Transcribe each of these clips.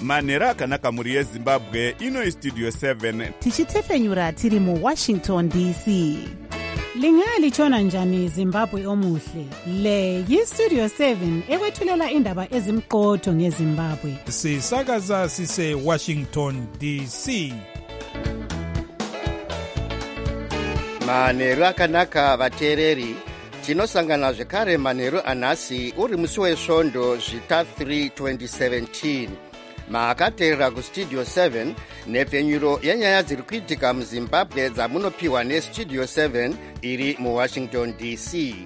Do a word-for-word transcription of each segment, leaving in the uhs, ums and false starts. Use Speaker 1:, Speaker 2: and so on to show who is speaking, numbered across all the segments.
Speaker 1: manhero akanaka mhuri yezimbabwe. Ino istudio seven
Speaker 2: tichitefenyura tiri muwashington D C.
Speaker 3: Lingalitshona njani Zimbabwe omuhle? Le yistudio seven ekwethulela indaba ezimqotho ngeZimbabwe.
Speaker 4: Sisakaza sise Washington D C.
Speaker 5: Manhero akanaka vateereri, tinosangana zvekare manhero anhasi uri musi wesvondo zvita three twenty seventeen. Maakateerera kustudio seven nepfenyuro yenyaya dziri kuitika muZimbabwe dzamunopiwa nestudio seven iri muWashington D C.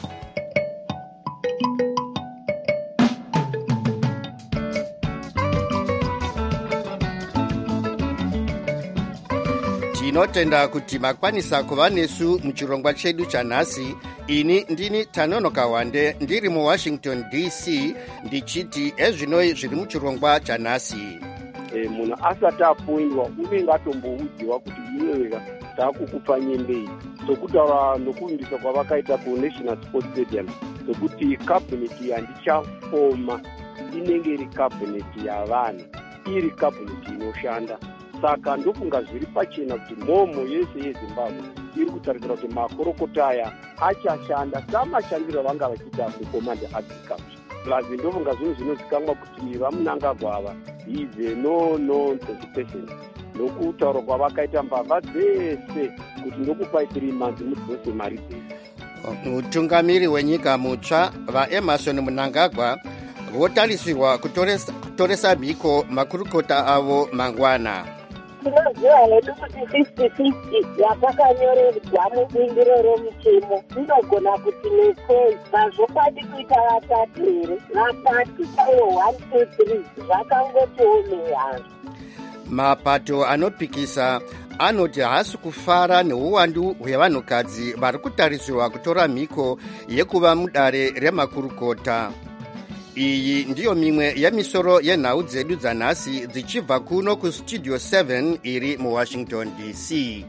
Speaker 5: Tinotenda kuti makwanisa kuva nesu muchirongwa chedu chanhasi. Ini ndini Tanonoka Wande ndiri muWashington D C ndichiti ezvinoi zviri muchirongwa chanhasi.
Speaker 6: E, munhu asati apoindwa unenge atomboudziwa kuti iweweka takukupa nyembei sokutaura nokuvimbisa kwavakaita kuNational Sports Stadium sokuti kabineti yandichafoma inenge iri kabineti yavanhu, iri kabineti inoshanda. Saka ndofunga zviri pachena kuti mhomo yese yeZimbabwe iri kutarisira kuti makorokota aya achashanda samashandiro vanga vachiita kucommand agriculture. Plus ndofunga zvinhu zvinozikamwa kuti vamunangagwa ava is a no nonsense person. Nokutaura kwavakaita mbavha dzese kuti ndokupai three months mudzose mari dzese.
Speaker 5: Mutungamiri wenyika mutsva vaEmmerson Mnangagwa votarisirwa kutoresa, kutoresa mhiko makurukota avo mangwana.
Speaker 7: Tinoziva hedu kuti fifty fifty yatakanyorerwa mubindiro romuchemo inogona kuti nesei mazvokwadi kuita vatatu here vatatu chaiwo one two three zvakangotiomera.
Speaker 5: Mapato anopikisa anoti haasi kufara neuwandu hwevanhukadzi vari kutarisirwa kutora mhiko yekuva mudare remakurukota. Iyi ndiyo mimwe yemisoro yenhau dzedu dzanhasi dzichibva kuno kustudio seven iri muWashington D C.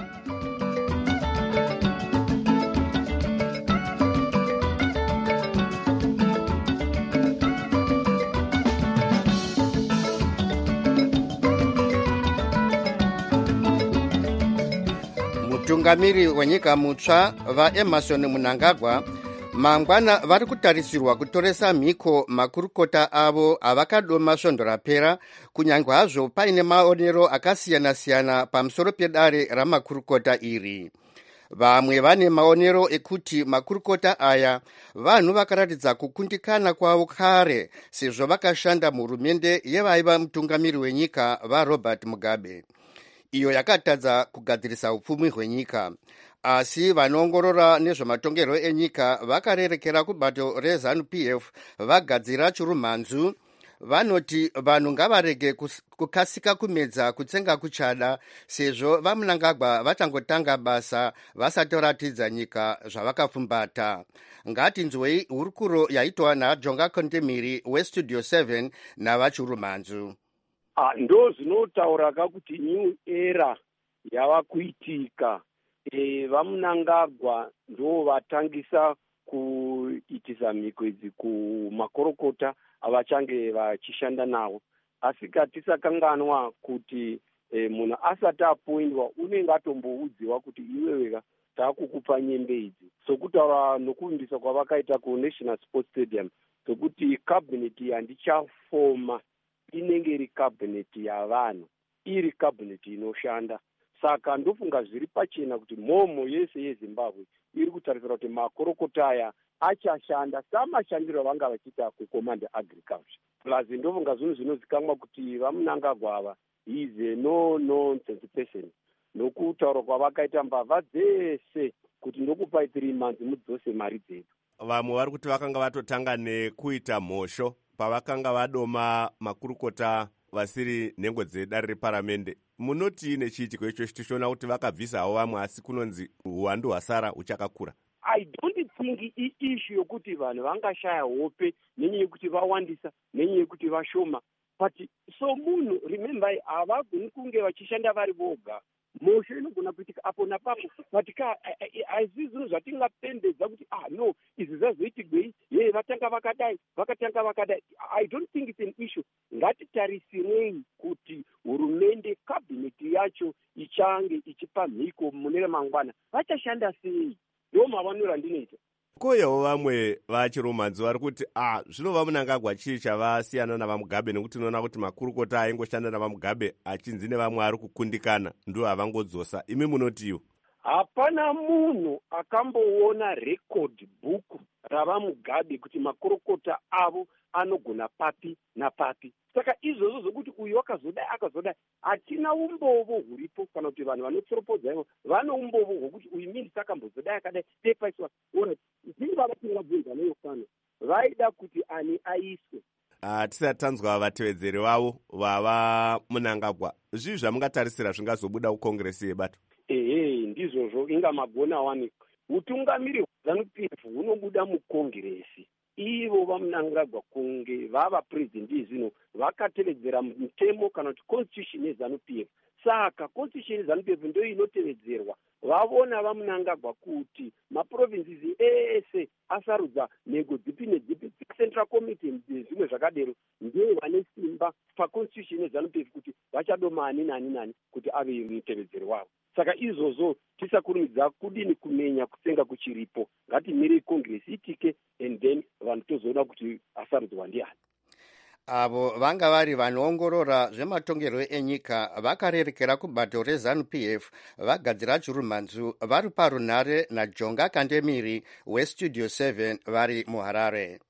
Speaker 5: Mutungamiri wenyika mutsva vaEmmerson Mnangagwa mangwana vari kutarisirwa kutoresa mhiko makurukota avo avakadoma svondo rapera, kunyange hazvo paine maonero akasiyana-siyana pamusoro pedare ramakurukota iri. Vamwe vane maonero ekuti makurukota aya vanhu vakaratidza kukundikana kwavo kare sezvo vakashanda muhurumende yevaiva mutungamiri wenyika vaRobert Mugabe, iyo yakatadza kugadzirisa upfumi hwenyika. Asi vanoongorora nezvematongerwo enyika vakarerekera kubato reZANU P F vagadzira chirumhanzu. Vanoti vanhu ngavarege kukasika kumedza kutsenga kuchada sezvo vaMnangagwa vachangotanga basa vasati varatidza nyika zvavakapfumbata. Ngatinzwei hurukuro yaitwa naJonga Kontemiri westudio seven navachirumhanzu.
Speaker 6: Ah, ndo zvinotaura kakuti new era yava kuitika. E, vaMnangagwa ndo vatangisa kuitisa mhiko idzi kumakorokota avachange vachishanda nawo. Asi katisakanganwa kuti e, munhu asati apoindwa unenge atomboudziwa kuti iweweka takukupa nyembe idzi sokutaura nokuvimbisa kwavakaita kuNational Sports Stadium sokuti kabineti yandichafoma inenge iri kabineti yavanhu, iri kabineti inoshanda. Saka ndofunga zviri pachena kuti mhomo yese yeZimbabwe iri kutarisira kuti makorokota aya achashanda samashandiro vanga vachiita kucommand agriculture. Plus ndofunga zvinhu zvinozikamwa kuti vaMnangagwa ava is a no nonsense person. Nokutaura kwavakaita mbavha dzese kuti ndokupai three months mudzose mari dzedu.
Speaker 1: Vamwe vari kuti vakanga vatotanga nekuita mhosho pavakanga vadoma makurukota vasiri nhengo dzedare reparamende. Munoti nechiitiko ichocho tichiona kuti vakabvisawo vamwe asi kunonzi uwandu hwasara uchakakura.
Speaker 6: I don't think i-issue yokuti vanhu vangashaya hope nenyaya yekuti vawandisa nenyaya yekuti vashoma. But so munhu remember havagoni kunge vachishanda vari voga. Mhosho inogona kuitika apo napapo. But haisi zvinhu zvatingapendedza kuti ah no izvi zvazoitigwei ye vatanga vakadai vakatanga vakadai. I don't think it's an issue. ngatitarisirei kuti hurumende kabhineti yacho ichange ichipa mhiko mune ramangwana vachashanda sei. Ndo mavaniro andinoita.
Speaker 1: Koyewo vamwe vachiromanzi vari kuti ah zvinova Mnangagwa chii chavasiyana navaMugabe, nekuti unoona kuti makurukota aingoshanda navaMugabe achinzi nevamwe ari kukundikana ndo havangodzosa. Imi munotiwo?
Speaker 6: Hapana munhu akamboona record book ravaMugabe kuti makurukota avo anogona papi napapi. Saka izvozvo zvokuti uyu wakazodai akazodai hatina umbovo huripo, kana kuti vanhu vanotsoropodza ivo vane umbovo hwokuti uyu minista akambozodai akadai tepaiswa ora zvinhu vavatingabvunza neyo fano vaida kuti ani aiswe.
Speaker 1: Hatisati tanzwa vatevedzeri vavo vava Mnangagwa, zvii zvamungatarisira zvingazobuda kukongresi yebato?
Speaker 6: Ehe, ndizvozvo inga magona wani utungamiri hweZANU-P F hunobuda mukongresi. Ivo vaMnangagwa kunge vava president zvino vakatevedzera mutemo kana kuti constitution yeZANU-P F. Saka constitution yeZANU-P F ndio inotevedzerwa. Vavona vaMnangagwa kuti maprovinces ese asarudza nhengo dzipi nedzipi central committee zvimwe zvakadero ndio vane simba paconstitution yeZANU-P F kuti vachadoma ani nani nani kuti ave mutevedzeri wavo. Saka izvozvo tisakurumidza kudini kumenya kutsenga kuchiripo. Ngatimire kongresi itike and then vanhu tozoona kuti asarudzwa ndiani.
Speaker 5: Avo vanga vari vanoongorora zvematongerwo enyika vakarerekera kubato reZANU-P F vagadzira chirumanzu vari parunhare naJonga Kandemiri weStudio seven vari muHarare.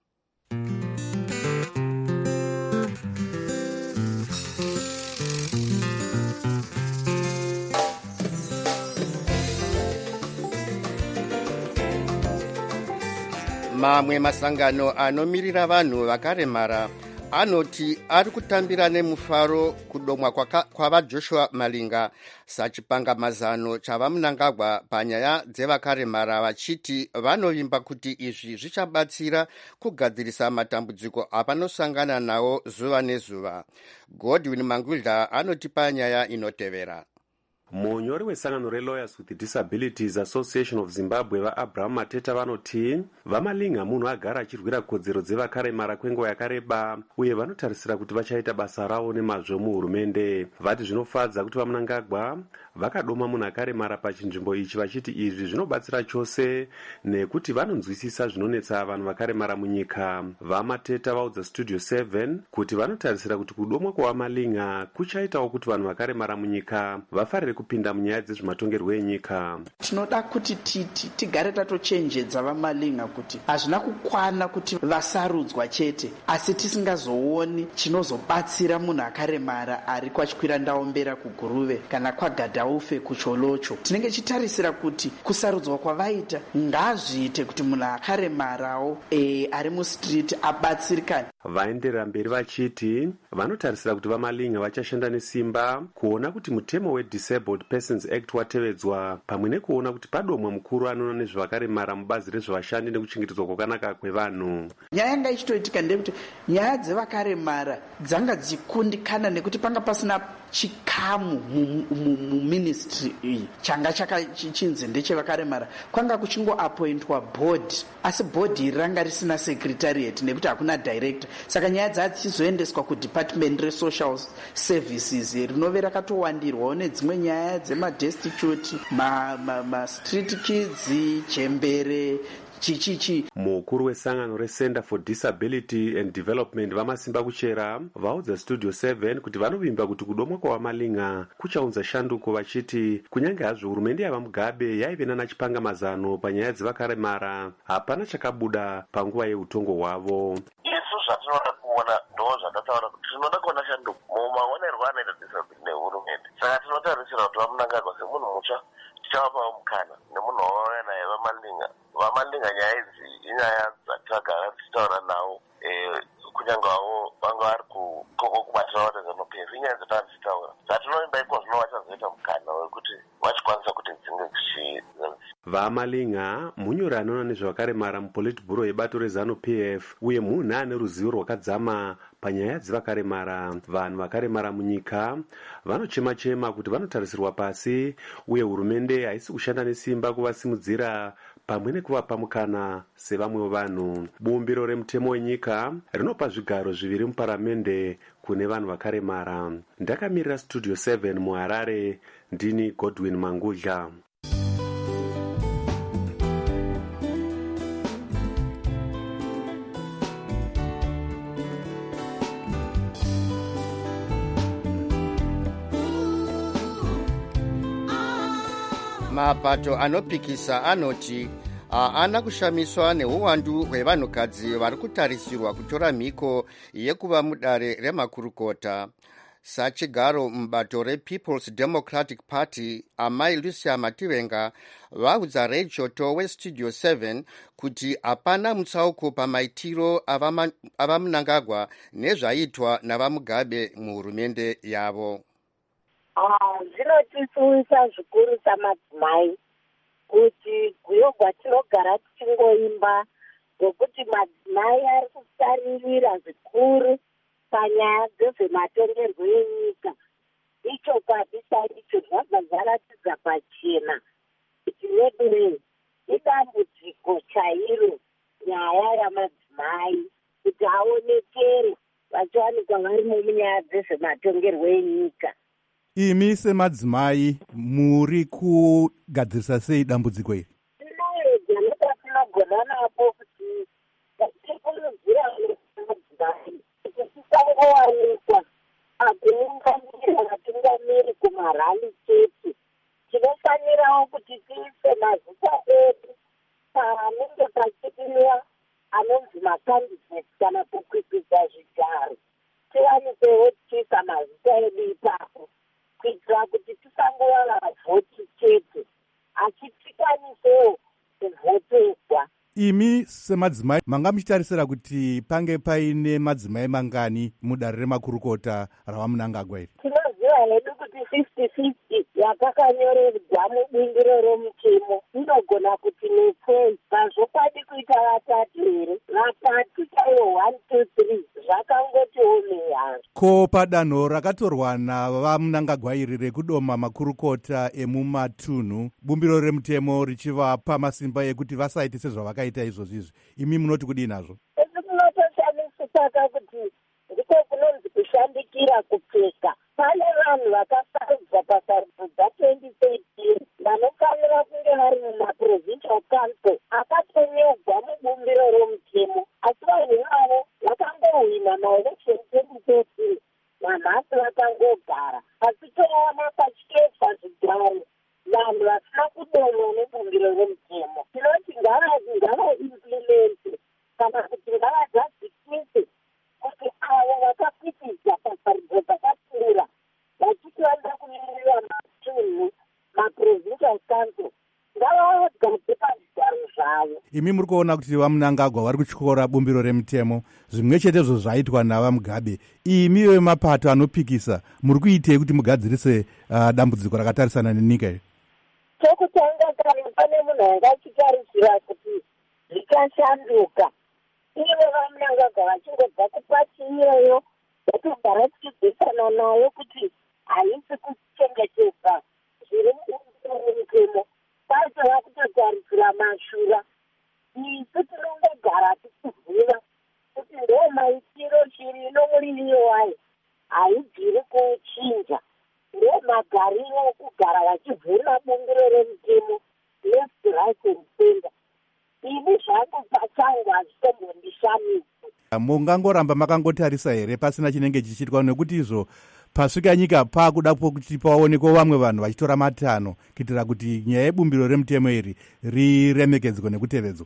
Speaker 5: Mamwe masangano anomirira vanhu vakaremara anoti ari kutambira nemufaro kudomwa kwavaJoshua Malinga sachipangamazano chavaMnangagwa panyaya dzevakaremara, vachiti vanovimba kuti izvi zvichabatsira kugadzirisa matambudziko avanosangana nawo zuva nezuva. Godwin Mangudla anoti panyaya inotevera.
Speaker 8: Munyori wesangano reLawyers with Disabilities Association of Zimbabwe vaAbraham Mateta vanoti vaMalinga munhu agara achirwira kodzero dzevakaremara kwenguva yakareba uye vanotarisira kuti vachaita basa ravo nemazvo muhurumende. Vati zvinofadza kuti vaMnangagwa vakadoma munhu akaremara pachinzvimbo ichi, vachiti izvi zvinobatsira chose nekuti vanonzwisisa zvinonetsa vanhu vakaremara munyika. VaMateta vaudza Studio seven kuti vanotarisira kuti kudomwa kwavaMalinga kuchaitawo kuti vanhu vakaremara munyika vafarire kupinda munyaya dzezvematongerwo enyika.
Speaker 9: Tinoda kuti titi tigare tatochenjedza vaMalinga kuti hazvina kukwana kuti vasarudzwa chete, asi tisingazooni chinozobatsira munhu akaremara ari kwachikwira ndaombera kuguruve kana kwagadhaufe kucholocho. Tinenge chitarisira kuti kusarudzwa kwavaita ngazviite kuti munhu akaremarawo e, ari mustriti abatsirikane.
Speaker 8: Vaenderera mberi vachiti vanotarisira kuti vaMalinga vachashanda nesimba kuona kuti mutemo weDisabled Persons Act watevedzwa, pamwe nekuona kuti padomwa mukuru anoona nezvevakaremara mubazi rezvevashandi nekuchengetedzwa kwakanaka kwevanhu.
Speaker 9: Nyaya yanga ichitoitika ndeyekuti nyaya dzevakaremara dzanga dzichikundikana nekuti panga pasina chikamu muministry iyi changa chakachinzi ndechevakaremara. Kwanga kuchingoapointwa board, asi board iri ranga risina secretariat nekuti hakuna director. Saka nyaya dzadzichizoendeswa kudepartment resocial services rinove rakatowandirwawo nedzimwe nyaya dzemadestitute, mastreet ma, ma kids, chembere chichichi.
Speaker 8: Mukuru wesangano reCenter for Disability and Development vamasimba kuchera vaudza Studio seven kuti vanovimba kuti kudomwa kwavaMalinga kuchaunza shanduko, vachiti kunyange hazvo hurumende yavaMugabe yaive nanachipanga panyaya dzevakaremara hapana chakabuda panguva yeutongo hwavo.
Speaker 10: Isu zvatinoda kuona ndo zvakataura kuti tinoda kuona shanduko mumaonerwo anoita disability nehurumende. Saka tinotarisira kuti vaMnangagwa semunhu mutsva tichavapawo mukana nemunhu wavauya naye vaMalinga. VaMalinga nyaya idzi inyaya dzatagara tichitaura nawo kunyange wavo vanga vari kubatira vati ZANU-P F inyaya dzatanga tichitaura. Zvatinoimba iko zvino vachazoita mukana wekuti vachikwanisa kuti dzinge dzichi.
Speaker 8: VaMalinga munyori anoona nezvevakaremara mupolitburo yebato reZANU-P F uye munhu ane ruzivo rwakadzama panyaya dzevakaremara. Vanhu vakaremara munyika vanochema-chema kuti vanotarisirwa pasi uye hurumende haisi kushanda nesimba kuvasimudzira pamwe nekuvapa mukana sevamwewo vanhu. Bumbiro remutemo wenyika rinopa zvigaro zviviri muparamende kune vanhu vakaremara. Ndakamirira studio seven muHarare, ndini Godwin Mangudla.
Speaker 5: Mapato anopikisa anoti haana kushamiswa neuwandu hwevanhukadzi vari kutarisirwa kutora mhiko yekuva mudare remakurukota. Sachigaro mubato rePeople's Democratic Party, amai Lucia Mativenga vaudza rejoto westudio seven kuti hapana mutsauko pamaitiro avamunangagwa nezvaitwa navamugabe muhurumende yavo.
Speaker 7: Zvinotisuwisa zvikuru samadzimai kuti guyogwa tinogara tichingoimba zvokuti madzimai ari kusaririra zvikuru panyaya dzezvematongerwo enyika. Icho kwabisa icho zvabva zvaratidza pachena kuti nedurei idambudziko chairo nyaya yamadzimai kuti aonekere vachiwanikwa varimo munyaya dzezvematongerwo enyika.
Speaker 4: Imi semadzimai muri kugadzirisa sei dambudziko iri?
Speaker 7: Tinoedza nepatinogona napo kuti tikurudzira madzimai kuti tisangowanikwa akuunganira vatungamiri kumarali chete. Tinofanirawo kuti tiise mazita edu panenge pachipimiwa anonzi makandidheti kana kukwikwidza zvigaro. Tiwanisewo tiisa mazita edu ipapo kuitira kuti tisangova vavhoti chete, asi tikwanisewo kuvhoterwa.
Speaker 4: Imi semadzimai manga muchitarisira kuti pange paine madzimai mangani mudare remakurukota ravamunangagwa iri?
Speaker 7: Tinoziva hedu kuti fifty fifty yatakanyorerwa mubindiro romutemo inogona kuti netsei pazvokwadi kuita vatatu here, vatatu chaiwo one two three zvakangoti omei hazvo.
Speaker 4: Ko padanho rakatorwa navamunangagwa iri rekudoma makurukota emumatunhu, bumbiro remutemo richivapa masimba ekuti vasaite sezvavakaita izvozvizvi, imi munoti kudii nazvo?
Speaker 7: Esi kunotoshamisisaka kuti ndiko kunonzi kushandikira kupfeka. Pane vanhu vakasarudzwa pasarudzo dza-twenty thirteen vanofanira kunge vari mumaprovincial council akatonyorwa mubumbiro romutemo, asi vanhu ivavo vakangohwina maelection twenty thirteen namhasi vakangogara. Asi toona pachiketwa zvigaro vanhu vasina kudomwa nebumbiro romutemo. Tinoti ngava-implemente kana kuti ngavadzadzikise kuti avo vakapitidza pasarudzo dzakapfuura vachiti vanoda kumirira matunhu maprovincial council ngavagadze pazvigaro zvavo.
Speaker 4: Imi muri kuona kuti vamunangagwa vari kutyora bumbiro remutemo zvimwe chetezvo zvaitwa navamugabe. Imi vemapato anopikisa muri kuitei kuti mugadzirise uh, dambudziko rakatarisana nenyika iyi?
Speaker 7: Chokutanga kare pane munhu anga achitarisira kuti zvikashanduka. Ivo vamunangagwa vachingobva kupasi iyoyo vatogara tichidzisana nayo kuti haisi kuchengetedza zviri mutemo, kwatova kutotarisira mashura. Isu tinongogara tichivhuna kuti ndo maitiro chiri nomuriviro wayo haibviri kuchinja, ndo magariro okugara vachivhuna bumbiro remutemo left right and center. Ini zvangu pachangu hazvitombondishamisi.
Speaker 4: Mungangoramba makangotarisa here pasina chinenge chichiitwa, nekuti izvo pasvika nyika paakudapo kuti paonekwa vamwe vanhu vachitora matanho kuitira kuti nyaya yebumbiro remutemo iri riremekedzwe nekutevedzwa?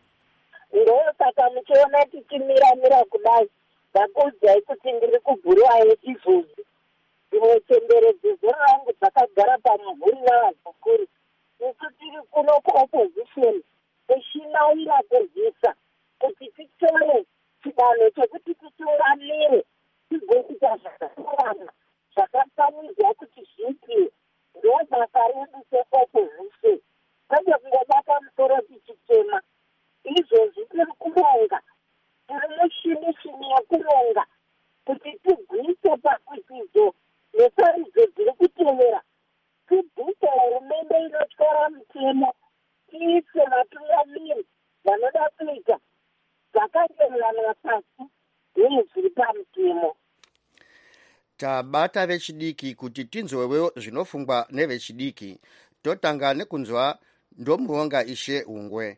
Speaker 7: Ndosaka muchiona tichimira-mira kudai ndakuudzai kuti ndiri kubhuruwayo izvozvi. Imwe chemberedzo zero rangu dzakagara pamuvhuri navazukuru. Isu tiri kuno kuopposition tichinayira kuzisa kuti titore chidanho chekuti titungamire tigoita zvakasiyana zvakafanirwa kuti zviipiwe. Ndo basa redu seopposition, kwete kungobata musoro tichitema. Izvozvi tiri kuronga, tiri mushini-shini yekuronga kuti tigwise pakwitidzo nesarudzo dziri kutevera, tibvise hurumende inotyora mutemo, tiise vatungamiri vanoda kuita zvakatenderana pasi nezviri pamutemo.
Speaker 5: tabata vechidiki kuti tinzwewo zvinofungwa nevechidiki. Totanga nekunzwa Ndomuwonga Ishe Ungwe.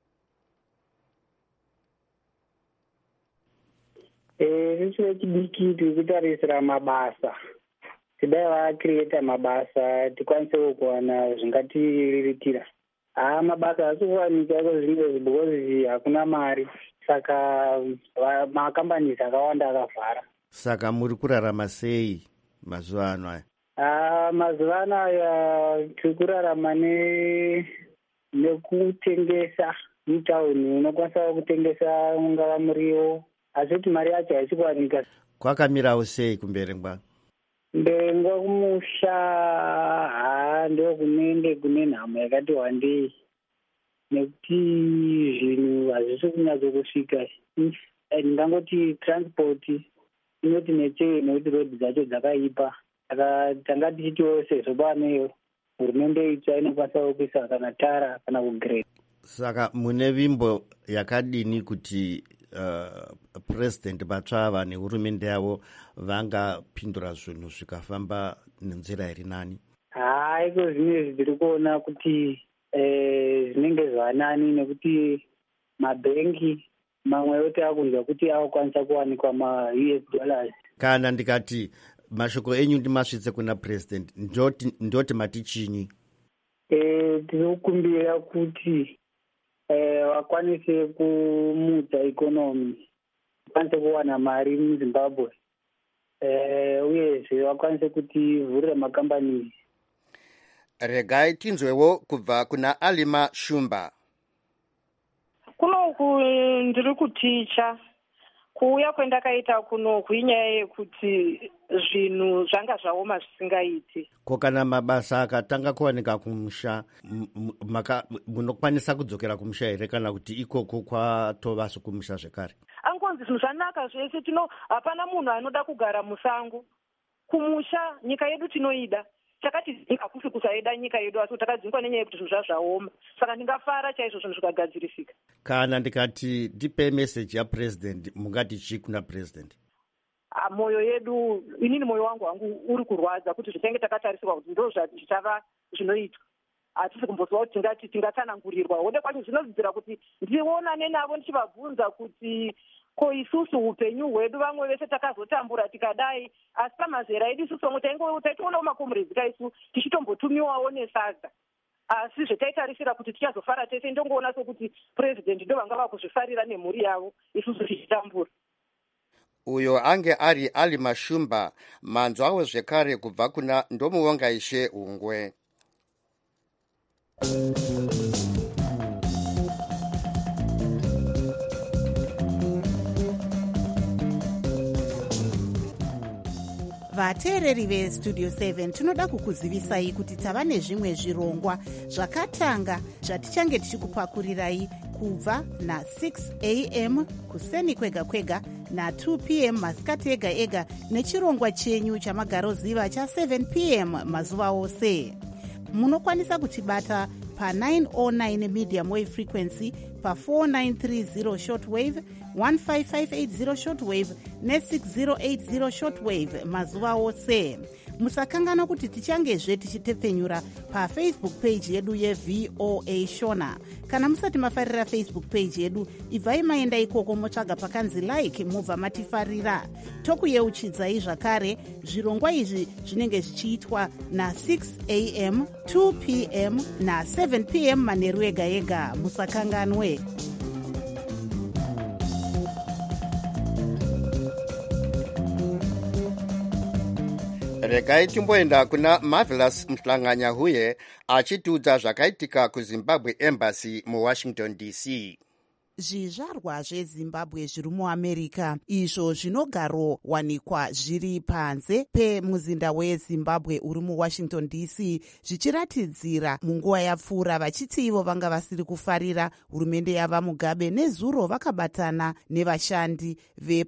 Speaker 11: Isusu vechidiki tiri kutarisira mabasa, tidai vakireta mabasa tikwanise kuwana zvingatiriritira. Haa, mabasa asi kuwanika kwezvinhu because hakuna mari, saka makambanizi akawanda akavhara.
Speaker 5: Saka muri kurarama sei mazuva ano aya?
Speaker 11: Ah, mazuva ano aya tiri kurarama ne nekutengesa mutauni. Unokwanisa kutengesa ungava muriwo, asi kuti mari yacho haisi kuwanika.
Speaker 5: Kwakamirawo sei kumberengwa? Mberengwa kumusha, haa, ndo kunenge kune nhamo yakati wandei, nekuti zvinhu hazvisi kunyatsokusvika. Ndingangoti transport inoti nechei nekuti rodhi dzacho dzakaipa. Saka tanga tichitiwo sezvo paneyo hurumende itsva inokwanisa kuisa kana tara kana kugrade. Saka mune vimbo yakadini kuti uh, president vatsva ava nehurumende yavo vangapindura zvinhu zvikafamba nenzira iri nani? Haa, iko zvinezvi tiri kuona kuti zvinenge zvanani nekuti mabhengi mamwewo taakunzwa kuti akukwanisa kuwanikwa ma-U S dollars. Kana ndikati mashoko enyu ndimasvitse kuna president, ndoti ndoti mati chinyi? Eh, tinokumbira kuti eh vakwanise kumudza ikonomi, vakwanise kuwana mari muZimbabwe, eh uyezve vakwanise kuti vhurira makambani. Regai tinzwewo kubva kuna Alima Shumba.
Speaker 12: Kunoku ndiri kuticha kuuya kwendakaita kunoku inyaya yekuti zvinhu zvanga zvaoma zvisingaiti. Ko kana mabasa akatanga kuwanika kumusha, munokwanisa kudzokera kumusha here kana kuti ikoko kwatova sokumusha zvekare? Angonzi zvinhu zvanaka zvese, tino hapana munhu anoda kugara musango. Kumusha nyika yedu tinoida. Takati hakusi kusaida nyika yedu, asi takadzingwa nenyaya yekuti zvinhu zvazvaoma. Saka ndingafara chaizvo zvinhu zvikagadzirifika. Kana ndikati ndipe message yapresident, mungati chii kuna president? Moyo yedu, inini moyo wangu wangu uri kurwadza kuti zvichange takatarisirwa kuti ndo zvichava zvinoitwa. Hatisi kumbozwa kuti tingati tingatsanangurirwa. Hode kwacho zvinozidzira kuti ndionane navo ndichivabvunza kuti ko isusu upenyu hwedu vamwe vese takazotambura tikadai, asi pamazera edu isusu vamwe taitoonawo makomuredzi kaisu tichitombotumiwawo nesadza. Asi zvetaitarisira kuti tichazofara tese ndongoona sokuti president ndo vanga vakuzvifarira nemhuri yavo, isusu tichitambura. Uyo ange ari Alima Shumba, manzwawo zvekare kubva kuna Ndomuwonga Ishe Ungwe.
Speaker 2: vateereri vestudio seven tinoda kukuzivisai kuti tava nezvimwe zvirongwa zvakatanga zvatichange tichikupakurirai kubva na-six a m kuseni kwega kwega na-two p m masikati ega ega nechirongwa chenyu chamagaroziva cha-seven p m mazuva ose. Munokwanisa kutibata pa-nine oh nine medium wave frequency, pa-four nine three zero shortwave, one five five eight zero shortwave ne-six zero eight zero shortwave mazuva ose. Musakangana kuti tichangezve tichitepfenyura pafacebook page yedu yeV O A Shona. Kana musati mafarira Facebook page yedu, ibvai maenda ikoko motsvaga pakanzi like mubva matifarira. Tokuyeuchidzai zvakare zvirongwa izvi zvinenge zvichiitwa na-six a m, two p m na-seven p m manheru ega ega. Musakanganwe.
Speaker 5: Regai timboenda kuna Marvelous Mhlanganya huye achitiudza zvakaitika kuZimbabwe Embassy muWashington D C.
Speaker 2: Zvizvarwa zveZimbabwe zviri muAmerica izvo zvinogarowanikwa zviri panze pemuzinda weZimbabwe uri muWashington D C zvichiratidzira munguva yapfuura vachiti ivo vanga vasiri kufarira hurumende yava Mugabe, nezuro vakabatana nevashandi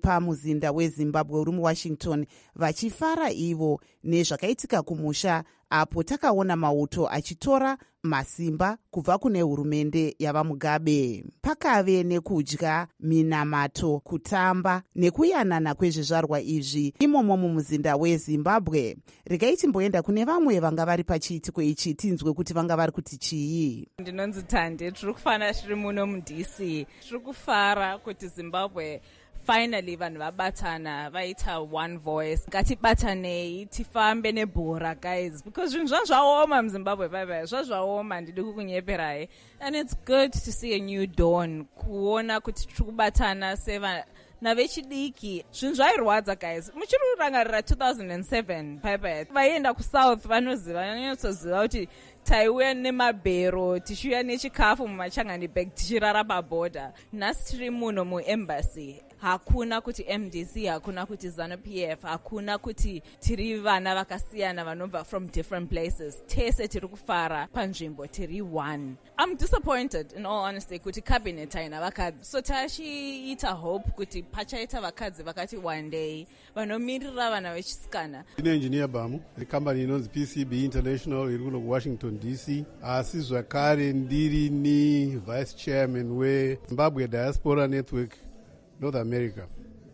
Speaker 2: vepamuzinda weZimbabwe uri muWashington vachifara ivo nezvakaitika kumusha apo takaona mauto achitora masimba kubva kune hurumende yava Mugabe. Pakave nekudya, minamato, kutamba nekuyanana kwezvizvarwa izvi imomo mumuzinda weZimbabwe. Regai timboenda kune vamwe vanga vari pachiitiko ichi tinzwe kuti vanga vari kuti chii.
Speaker 13: Ndinonzi Thande, tiri kufara tiri muno muD C. Tiri kufara kuti Zimbabwe finally vanhu vabatana vaita one voice. Ngatibatanei tifambe nebhora guys, because zvinhu zvazvaoma muZimbabwe bye zvazvaoma, ndidi kukunyeperai. And it's good to see a new dawn, kuona kuti tiri kubatana seva navechidiki. Zvinhu zvairwadza guys, muchiri kurangarira two thousand seven bye vaienda kusouth vanoziva vanonyatsoziva kuti taiuya nemabhero tichiuya nechikafu mumachangani bag tichirara pabhodha. Nhasi tiri muno muembassy, hakuna kuti M D C, hakuna kuti ZANU-P F, hakuna kuti tiri vana vakasiyana vanobva from different places. Tese tiri kufara panzvimbo, tiri one. I'm disappointed in all honesty kuti cabinet haina vakadzi. So tachiita hope kuti pachaita vakadzi vakati one day vanomirira vana vechisikana.
Speaker 14: Ine engineer Bamu, the company inonzi P C B International iri kuno kuWashington D C. Asi zvakare ndiri ni vice chairman we Zimbabwe Diaspora Network North America.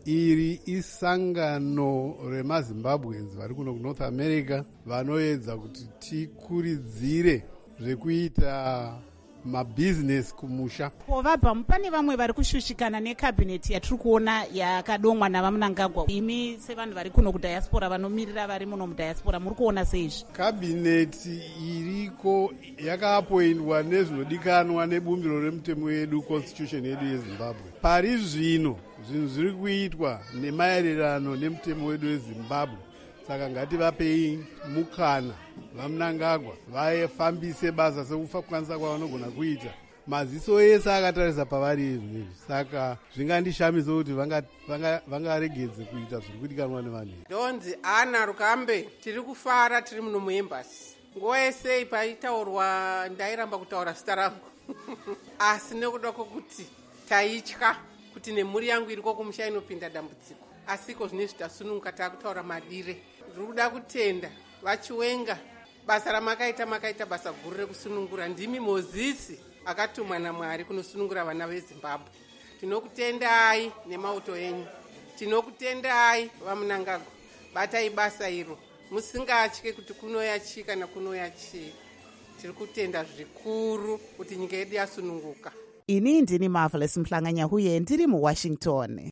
Speaker 14: Iri isangano remaZimbabweans vari kuno kuNorth America vanoedza kuti tikuridzire zvekuita mabusiness kumusha.
Speaker 2: Povabva pane vamwe vari kushushikana nekabineti yatiri kuona yakadomwa navaMnangagwa. Imi sevanhu vari kuno kudiaspora vanomirira vari muno mudiaspora muri kuona seizvi?
Speaker 14: Kabineti iriko yakaapoindwa nezvinodikanwa nebumbiro remutemo wedu, constitution yedu yeZimbabwe. Pari zvino zvinhu zviri kuitwa nemaererano nemutemo wedu weZimbabwe. Saka ngativapei mukana vaMnangagwa vafambise basa sekukwanisa kwavanogona kuita. Maziso ese akatarisa pavari izvi. Saka zvingandishamisa kuti vangaregedze kuita zviri kudikanwa nevanhu.
Speaker 15: Ndonzi Ana Rukambe, tiri kufara tiri muno muembassy. Nguva yese paitaurwa ndairamba kutaura zita rangu. Asi nekuda kwokuti taitya kuti nemhuri yangu iriko kumusha inopinda dambudziko. Asiko zvinezvi tasununguka taakutaura madire. Ndiri kuda kutenda vachiwenga basa ramakaita makaita basa guru rekusunungura. Ndimi Mozisi akatumwa naMwari kunosunungura vana veZimbabwe. Tinokutendai nemauto enyu, tinokutendai vaMnangagwa. Batai basa iro musingatye kuti kunoya chii kana kunoya chii. Tiri kutenda zvikuru kuti nyika yedu yasununguka.
Speaker 2: Ini ndini Marvelous Mhlanganyahuye ndiri muWashington.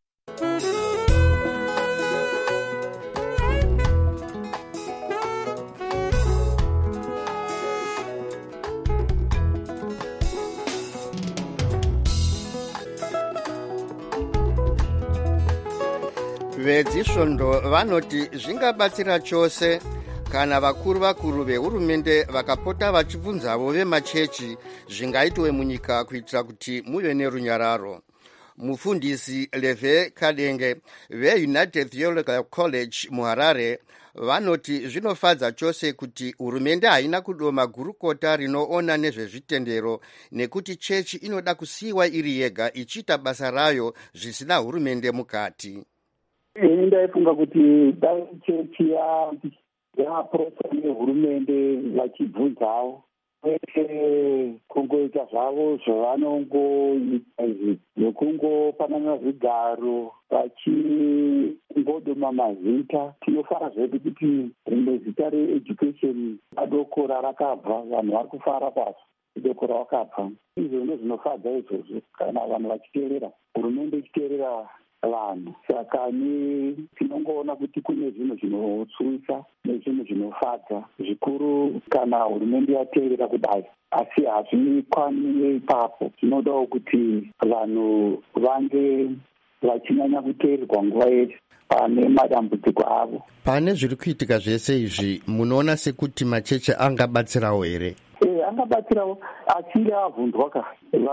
Speaker 5: Vedzisvondo vanoti zvingabatsira chose kana vakuru vakuru vehurumende vakapota vachibvunzavo vemachechi zvingaitwe munyika kuitira kuti muve nerunyararo. Mufundisi Leve Kadenge veUnited Theological College muHarare vanoti zvinofadza chose kuti hurumende haina kudoma gurukota rinoona nezvezvitendero nekuti chechi inoda kusiyiwa iri yega ichiita basa rayo zvisina hurumende mukati.
Speaker 11: Ini ndaifunga kuti dai chechi yaprofesa nehurumende vachibvunzawo kwete kungoita zvavo zvavanongoita izvi nekungopanana zvigaro vachingodoma mazita. Tinofara zvedu kuti rimwe zita reeducation adokora rakabva, vanhu vari kufara pasi idokora rakabva. Izvo ndozvinofadza izvozvo kana vanhu vachiteerera hurumende ichiteerera vanhu. Saka ni tinongoona kuti kune zvinhu zvinotsuwisa nezvinhu zvinofadza zvikuru kana hurumende yateerera kudai, asi hazvikwani ipapo. Zvinodawo kuti vanhu vange vachinyanya kuteererwa nguva yese pane madambudziko avo.
Speaker 5: Pane zviri kuitika zvese izvi munoona sekuti machechi angabatsirawo here?
Speaker 11: Eh, angabatsirawo achinge avhunzwa ka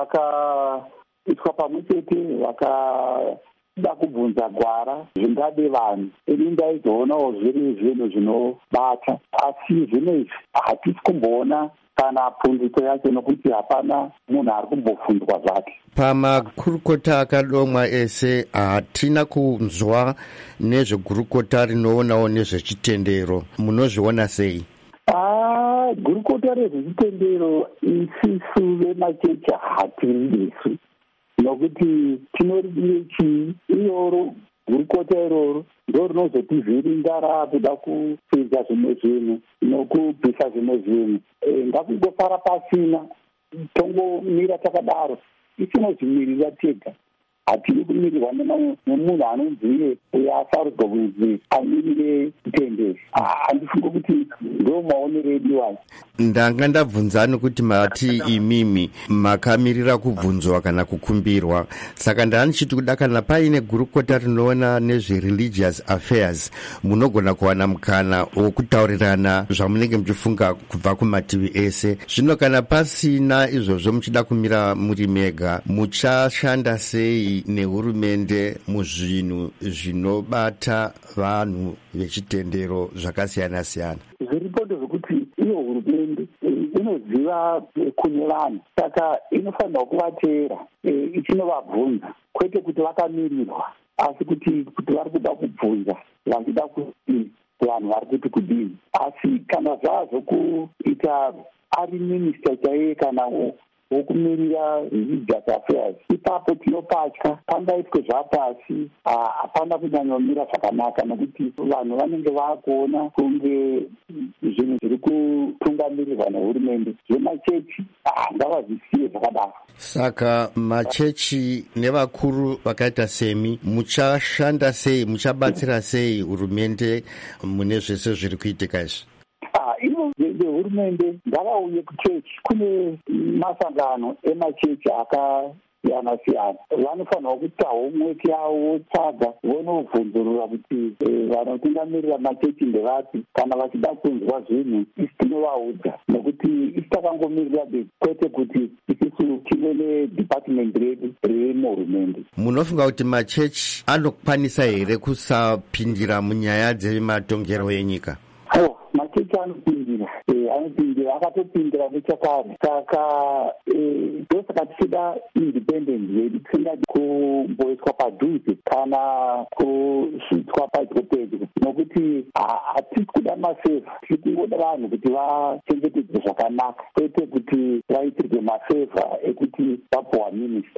Speaker 11: vakaitwa pamwe chete vaka da kubvunza gwara zvingade vanhu. Ini ndaizoonawo zviri zvinhu zvinobata, asi zvinezvi hatisi kumboona kana pundutso yacho nokuti hapana munhu ari kumbofunzwa zvake.
Speaker 5: Pamakurukota akadomwa ese hatina kunzwa nezvegurukota rinoonawo nezvechitendero. Munozviona sei?
Speaker 11: Ah, zuva rezvechitendero isisu vemachechi hatiridesu nokuti tinoridire chii iroro gurukota iroro ndo rinozotivhiringa raakuda kupedza zvimwe zvinhu nokubvisa zvimwe zvinhu. Ngakungofara pasina tongomira takadaro isinozvimirira tega. Hatiri kumirirwa nemunhu anonziye uyo asarudzwa kunzi amirire kutendezi. Handifunga kuti ndo maonero edu ayo.
Speaker 5: Ndanga ndabvunza nokuti mati imimi makamirira kubvunzwa kana kukumbirwa, saka ndanichiti kuda kana paine gurukota rinoona nezvereligious affairs munogona kuwana mukana wokutaurirana zvamunenge muchifunga kubva kumativi ese. Zvino kana pasina izvozvo muchida kumira muri mega, muchashanda sei nehurumende muzvinhu zvinobata vanhu vechitendero zvakasiyana siyana?
Speaker 11: Zviripo ndezvekuti iyo hurumende inoziva kune vanhu, saka inofanirwa kuvateera ichinovabvunza, kwete kuti vakamirirwa, asi kuti kuti vari kuda kubvunza vachida kuti vanhu vari kuti kudini. Asi kana zvazvo kuita ari minista chaiye kana wokumirira religious affairs, ipapo tinopatya pangaitwe zvapasi hapana kunyanyomira zvakanaka, nokuti vanhu vanenge vakuona kunge zvinhu zviri kutungamirirwa nehurumende zvemachechi ngavazvisiye zvakadaro.
Speaker 5: Saka machechi nevakuru vakaita semi muchashanda sei, muchabatsira sei hurumende mune zvese zviri kuitika izvi?
Speaker 11: Ivo vehurumende ngavauye kuchechi. Kune masangano emachechi akasiyana siyana, vanofanirwa kuita homework yavo, votsvaga vonovhunzurura kuti vanotungamirira machechi ndevapi. Kana vachida kunzwa zvinhu isi tinovaudza, nokuti isi takangomirira be, kwete kuti isisu tive nedepartment redu remuhurumende. Munofunga
Speaker 5: kuti machechi anokwanisa here kusapindira munyaya dzematongero enyika?
Speaker 11: Oh, machechi anopindira, anopindira, akatopindira nechakare. Saka ndosaka tichida independence yedu, tisingadi kumboiswa padhuze kana kusvitswa padyo pedyo, nokuti hatisi kuda mafevha, tiri kungoda vanhu kuti vachengetedzwe zvakanaka, kwete kuti vaitirwe mafevha ekuti vapuwa minista.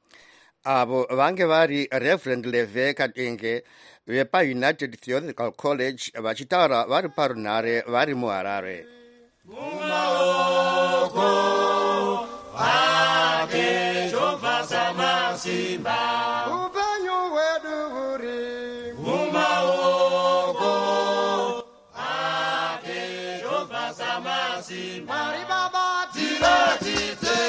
Speaker 5: Avo vange vari Reverend Leve Katenge vepaUnited Theological College vachitaura vari parunhare vari muHarare. Mumaoko ake Jehovha Samasimba, upenyu hwedu huri mumaoko ake Jehovha Samasimba. Mari Baba tiratidze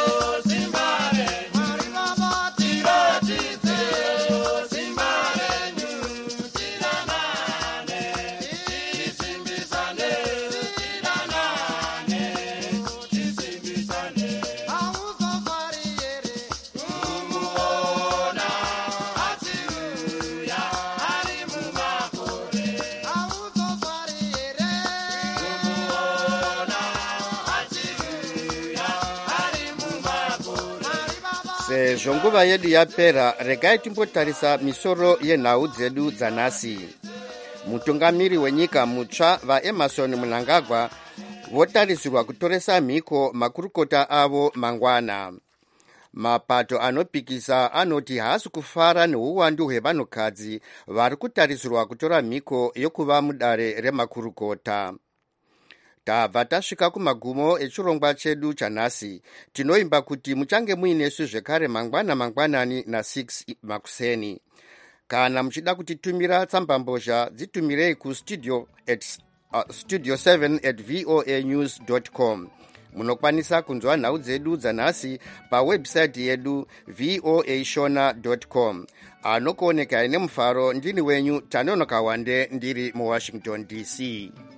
Speaker 5: sezvo nguva yedu yapera, regai timbotarisa misoro yenhau dzedu dzanhasi. Mutungamiri wenyika mutsva vaEmmerson Mnangagwa votarisirwa kutoresa mhiko makurukota avo mangwana. Mapato anopikisa anoti haasi kufara neuwandu hwevanhukadzi vari kutarisirwa kutora mhiko yokuva mudare remakurukota. Tabva tasvika kumagumo echirongwa chedu chanhasi. Tinoimba kuti muchange muinesu zvekare mangwana mangwanani na-six makuseni. Kana muchida kutitumira tsambambozha dzitumirei kustudio at uh, studio seven at voa news dot com. Munokwanisa kunzwa nhau dzedu dzanhasi pawebsite yedu voa shona dot com. Anokuoneka ine mufaro ndini wenyu Tanonoka Wande ndiri muWashington D C.